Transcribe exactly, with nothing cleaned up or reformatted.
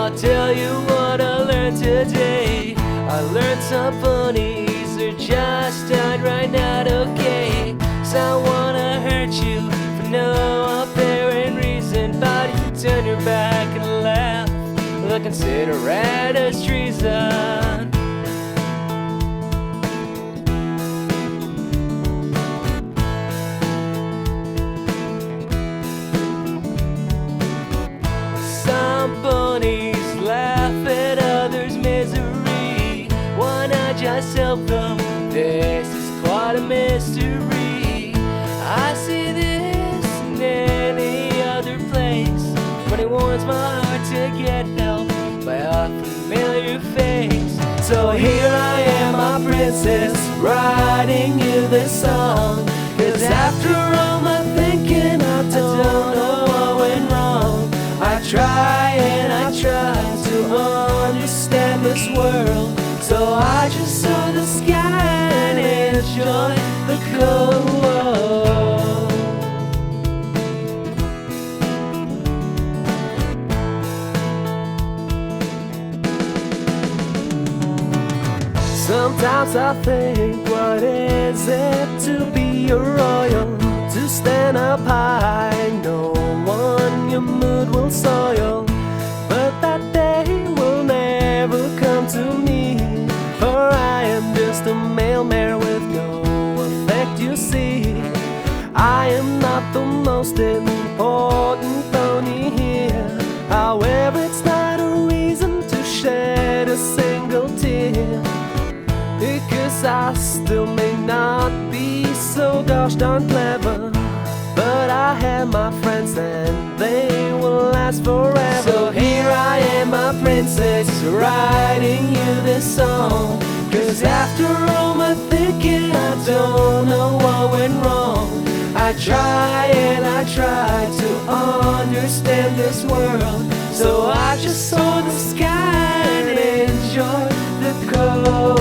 I'll tell you what I learned today. I learned some funnies are just outright not okay. So I wanna hurt you for no apparent reason, but if you turn your back and laugh, well, I consider it as treason. Some bunnies laugh at others' misery. Why not just help them? This is quite a mystery. I see this in any other place, but it warms my heart to get help by a familiar face. So here I am, my princess, writing you this song. Cause after all my thinking, I don't know what went wrong. I try and I try to understand this world, so I just saw the sky and enjoy the cold world. Sometimes I think, what is it to be a royal? To stand up high, no one your mood will soil. But that day will never come to me, for I am just a male mare with no effect, you see. I am not the most important pony here. However, it's not a reason to shed a single tear, because I still may not be so gosh darn clever, but I have my friends and they will last forever. So here I am, my princess, writing you this song. Cause after all my thinking, I don't know what went wrong. I try and I try to understand this world, so I just saw the sky and enjoy the cold.